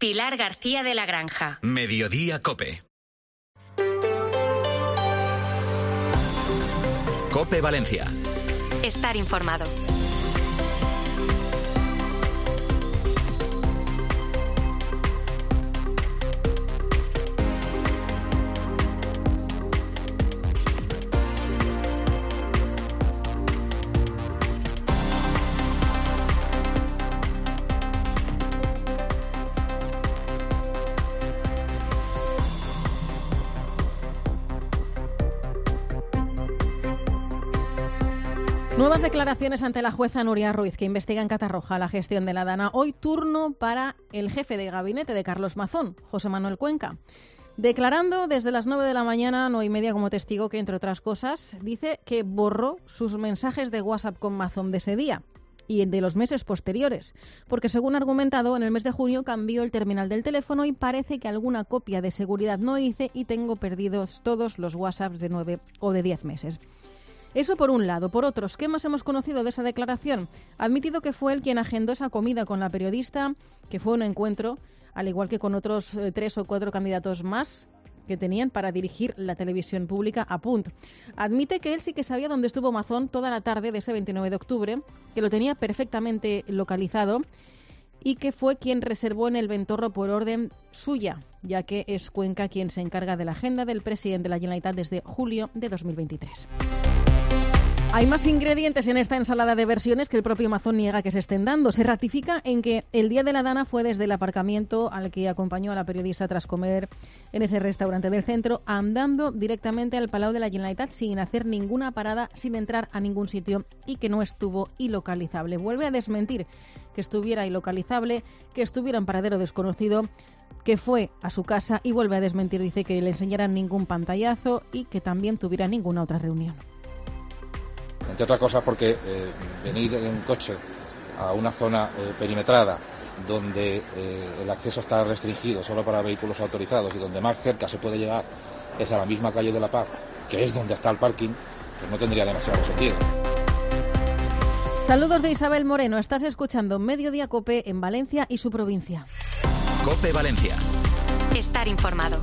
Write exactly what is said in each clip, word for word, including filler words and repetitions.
Pilar García de la Granja. Mediodía COPE. COPE Valencia. Estar informado. Nuevas declaraciones ante la jueza Nuria Ruiz, que investiga en Catarroja la gestión de la Dana. Hoy turno para el jefe de gabinete de Carlos Mazón, José Manuel Cuenca. Declarando desde las nueve de la mañana, nueve y media, como testigo, que, entre otras cosas, dice que borró sus mensajes de WhatsApp con Mazón de ese día y de los meses posteriores, porque, según ha argumentado, en el mes de junio cambió el terminal del teléfono y parece que alguna copia de seguridad no hice y tengo perdidos todos los WhatsApps de nueve o de diez meses. Eso por un lado. Por otros, ¿qué más hemos conocido de esa declaración? Ha admitido que fue él quien agendó esa comida con la periodista, que fue un encuentro, al igual que con otros eh, tres o cuatro candidatos más que tenían para dirigir la televisión pública a Punt. Admite que él sí que sabía dónde estuvo Mazón toda la tarde de ese veintinueve de octubre, que lo tenía perfectamente localizado y que fue quien reservó en el Ventorro por orden suya, ya que es Cuenca quien se encarga de la agenda del presidente de la Generalitat desde julio de dos mil veintitrés. Hay más ingredientes en esta ensalada de versiones que el propio Mazón niega que se estén dando. Se ratifica en que el día de la Dana fue desde el aparcamiento al que acompañó a la periodista tras comer en ese restaurante del centro, andando directamente al Palau de la Generalitat sin hacer ninguna parada, sin entrar a ningún sitio y que no estuvo ilocalizable. Vuelve a desmentir que estuviera ilocalizable, que estuviera en paradero desconocido, que fue a su casa y vuelve a desmentir, dice que le enseñaran ningún pantallazo y que también tuviera ninguna otra reunión. Entre otras cosas porque eh, venir en coche a una zona eh, perimetrada donde eh, el acceso está restringido solo para vehículos autorizados y donde más cerca se puede llegar es a la misma calle de La Paz, que es donde está el parking, pues no tendría demasiado sentido. Saludos de Isabel Moreno. Estás escuchando Mediodía COPE en Valencia y su provincia. COPE Valencia. Estar informado.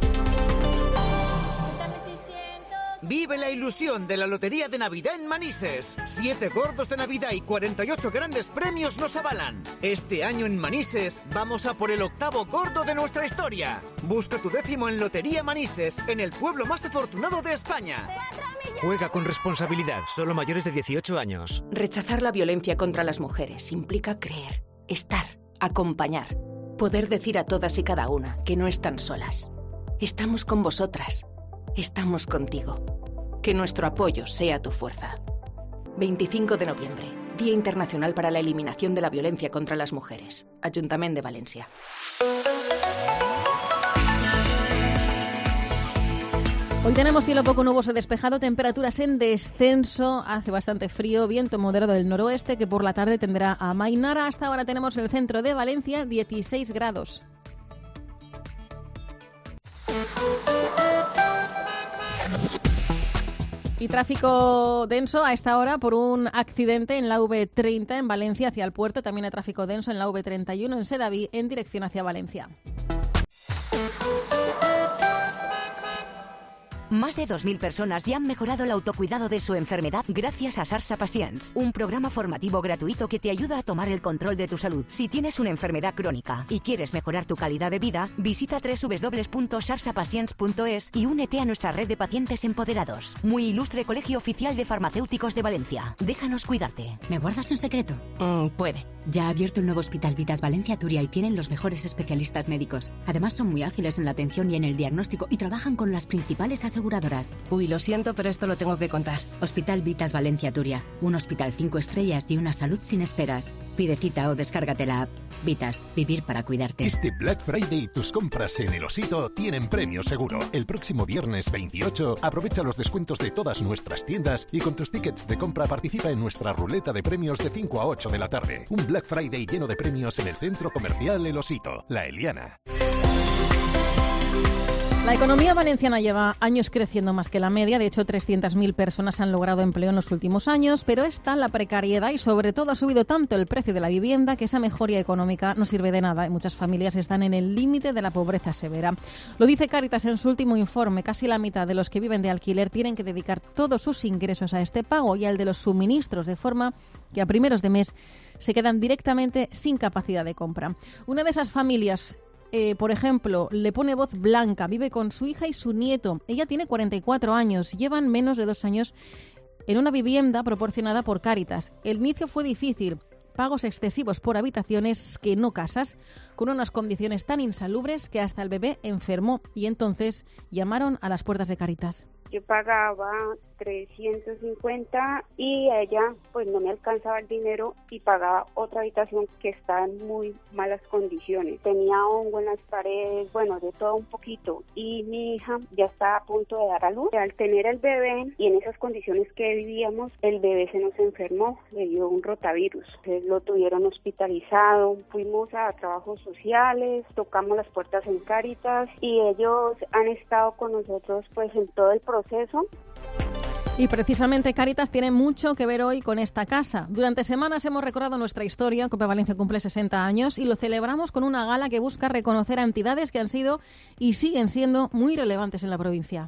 Vive la ilusión de la Lotería de Navidad en Manises. Siete gordos de Navidad y cuarenta y ocho grandes premios nos avalan. Este año en Manises vamos a por el octavo gordo de nuestra historia. Busca tu décimo en Lotería Manises, en el pueblo más afortunado de España. Juega con responsabilidad, solo mayores de dieciocho años. Rechazar la violencia contra las mujeres implica creer, estar, acompañar. Poder decir a todas y cada una que no están solas. Estamos con vosotras. Estamos contigo. Que nuestro apoyo sea tu fuerza. veinticinco de noviembre, Día Internacional para la Eliminación de la Violencia contra las Mujeres. Ayuntamiento de Valencia. Hoy tenemos cielo poco nuboso despejado, temperaturas en descenso, hace bastante frío, viento moderado del noroeste que por la tarde tendrá a amainar. Hasta ahora tenemos en el centro de Valencia dieciséis grados. Y tráfico denso a esta hora por un accidente en la V treinta en Valencia hacia el puerto. También hay tráfico denso en la V treinta y uno en Sedaví en dirección hacia Valencia. Más de dos mil personas ya han mejorado el autocuidado de su enfermedad gracias a Sarsa Patients, un programa formativo gratuito que te ayuda a tomar el control de tu salud. Si tienes una enfermedad crónica y quieres mejorar tu calidad de vida, visita doble u doble u doble u punto sarsa patients punto es y únete a nuestra red de pacientes empoderados. Muy ilustre Colegio Oficial de Farmacéuticos de Valencia. Déjanos cuidarte. ¿Me guardas un secreto? Mm, puede. Ya ha abierto el nuevo Hospital Vitas Valencia Turia y tienen los mejores especialistas médicos. Además son muy ágiles en la atención y en el diagnóstico y trabajan con las principales aseguradoras. Uy, lo siento, pero esto lo tengo que contar. Hospital Vitas Valencia Turia. Un hospital cinco estrellas y una salud sin esperas. Pide cita o descárgate la app. Vitas, vivir para cuidarte. Este Black Friday tus compras en El Osito tienen premio seguro. El próximo viernes veintiocho aprovecha los descuentos de todas nuestras tiendas y con tus tickets de compra participa en nuestra ruleta de premios de cinco a ocho de la tarde. Un Black Friday lleno de premios en el centro comercial El Osito, La Eliana. La economía valenciana lleva años creciendo más que la media. De hecho, trescientas mil personas han logrado empleo en los últimos años, pero esta, la precariedad y sobre todo ha subido tanto el precio de la vivienda que esa mejoría económica no sirve de nada y muchas familias están en el límite de la pobreza severa. Lo dice Cáritas en su último informe. Casi la mitad de los que viven de alquiler tienen que dedicar todos sus ingresos a este pago y al de los suministros, de forma que a primeros de mes se quedan directamente sin capacidad de compra. Una de esas familias, Eh, por ejemplo, le pone voz Blanca, vive con su hija y su nieto. Ella tiene cuarenta y cuatro años, llevan menos de dos años en una vivienda proporcionada por Cáritas. El inicio fue difícil, pagos excesivos por habitaciones que no casas, con unas condiciones tan insalubres que hasta el bebé enfermó y entonces llamaron a las puertas de Cáritas. Yo pagaba trescientos cincuenta y ella pues no me alcanzaba el dinero y pagaba otra habitación que está en muy malas condiciones. Tenía hongo en las paredes, bueno, de todo un poquito. Y mi hija ya estaba a punto de dar a luz. Al tener el bebé y en esas condiciones que vivíamos, el bebé se nos enfermó, le dio un rotavirus. Entonces lo tuvieron hospitalizado. Fuimos a trabajos sociales, tocamos las puertas en Cáritas y ellos han estado con nosotros pues en todo el proceso. Y precisamente Cáritas tiene mucho que ver hoy con esta casa. Durante semanas hemos recordado nuestra historia. COPE Valencia cumple sesenta años y lo celebramos con una gala que busca reconocer a entidades que han sido y siguen siendo muy relevantes en la provincia.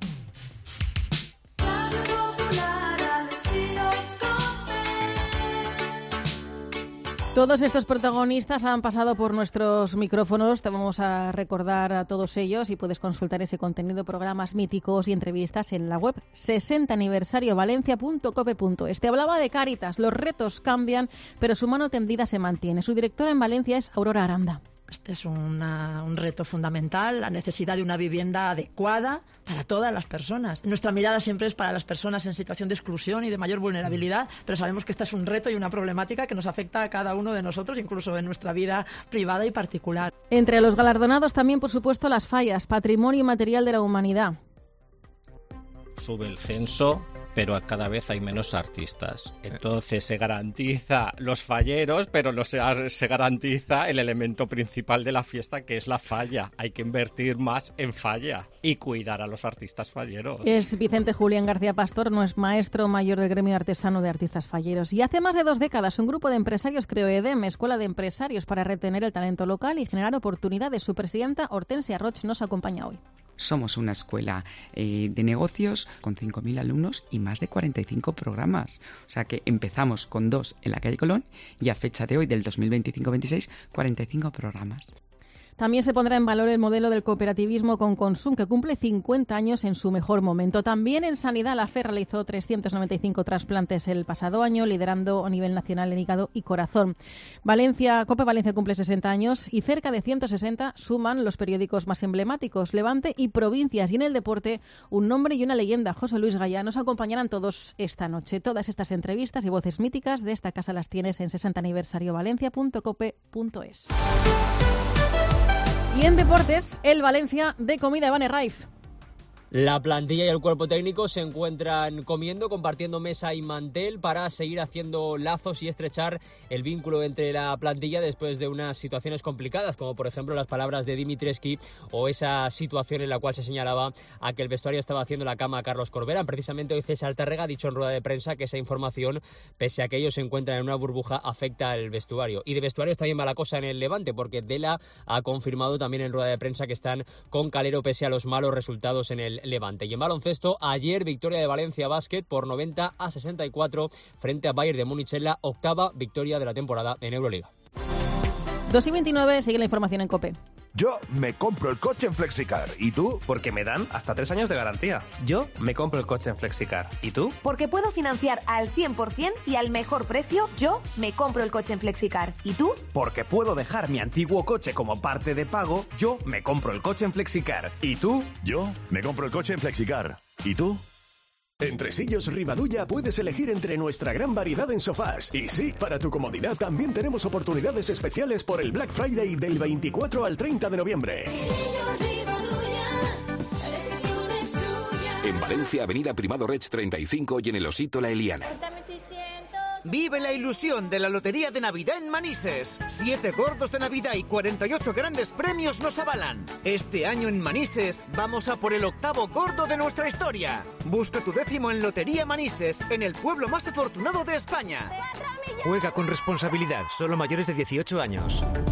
Todos estos protagonistas han pasado por nuestros micrófonos. Te vamos a recordar a todos ellos y puedes consultar ese contenido, programas míticos y entrevistas en la web sesenta aniversario valencia punto cope punto es. Te hablaba de Cáritas. Los retos cambian, pero su mano tendida se mantiene. Su directora en Valencia es Aurora Aranda. Este es una, un reto fundamental, la necesidad de una vivienda adecuada para todas las personas. Nuestra mirada siempre es para las personas en situación de exclusión y de mayor vulnerabilidad, pero sabemos que este es un reto y una problemática que nos afecta a cada uno de nosotros, incluso en nuestra vida privada y particular. Entre los galardonados también, por supuesto, las fallas, patrimonio inmaterial de la humanidad. Sube el censo, pero cada vez hay menos artistas. Entonces se garantiza los falleros, pero no se, se garantiza el elemento principal de la fiesta, que es la falla. Hay que invertir más en falla y cuidar a los artistas falleros. Es Vicente Julián García Pastor, no es maestro mayor del gremio artesano de artistas falleros. Y hace más de dos décadas un grupo de empresarios creó EDEM, Escuela de Empresarios, para retener el talento local y generar oportunidades. Su presidenta, Hortensia Roch, nos acompaña hoy. Somos una escuela eh, de negocios con cinco mil alumnos y más de cuarenta y cinco programas. O sea que empezamos con dos en la calle Colón y a fecha de hoy, del dos mil veinticinco veintiséis, cuarenta y cinco programas. También se pondrá en valor el modelo del cooperativismo con Consum, que cumple cincuenta años en su mejor momento. También en sanidad, la F E realizó trescientos noventa y cinco trasplantes el pasado año, liderando a nivel nacional en hígado y corazón. Valencia, COPE Valencia cumple sesenta años y cerca de ciento sesenta suman los periódicos más emblemáticos, Levante y Provincias. Y en el deporte, un nombre y una leyenda, José Luis Gaya. Nos acompañarán todos esta noche. Todas estas entrevistas y voces míticas de esta casa las tienes en sesenta aniversario valencia punto cope punto es. Y en deportes, el Valencia de comida, Iván Herraiz. La plantilla y el cuerpo técnico se encuentran comiendo, compartiendo mesa y mantel para seguir haciendo lazos y estrechar el vínculo entre la plantilla después de unas situaciones complicadas, como por ejemplo las palabras de Dimitrescu o esa situación en la cual se señalaba a que el vestuario estaba haciendo la cama a Carlos Corberán. Precisamente hoy César Tárrega ha dicho en rueda de prensa que esa información, pese a que ellos se encuentran en una burbuja, afecta al vestuario. Y de vestuario está bien mala cosa en el Levante, porque Dela ha confirmado también en rueda de prensa que están con Calero pese a los malos resultados en el Levante. Y en baloncesto, ayer victoria de Valencia Basket por noventa a sesenta y cuatro frente a Bayern de Múnich en la octava victoria de la temporada en Euroliga. dos y veintinueve, sigue la información en COPE. Yo me compro el coche en Flexicar. ¿Y tú? Porque me dan hasta tres años de garantía. Yo me compro el coche en Flexicar. ¿Y tú? Porque puedo financiar al cien por ciento y al mejor precio. Yo me compro el coche en Flexicar. ¿Y tú? Porque puedo dejar mi antiguo coche como parte de pago. Yo me compro el coche en Flexicar. ¿Y tú? Yo me compro el coche en Flexicar. ¿Y tú? En Tresillos Rivadulla puedes elegir entre nuestra gran variedad en sofás. Y sí, para tu comodidad también tenemos oportunidades especiales por el Black Friday del veinticuatro al treinta de noviembre. En Valencia, avenida Primado Reig treinta y cinco y en El Osito La Eliana. Vive la ilusión de la Lotería de Navidad en Manises. Siete gordos de Navidad y cuarenta y ocho grandes premios nos avalan. Este año en Manises vamos a por el octavo gordo de nuestra historia. Busca tu décimo en Lotería Manises, en el pueblo más afortunado de España. Juega con responsabilidad, solo mayores de dieciocho años.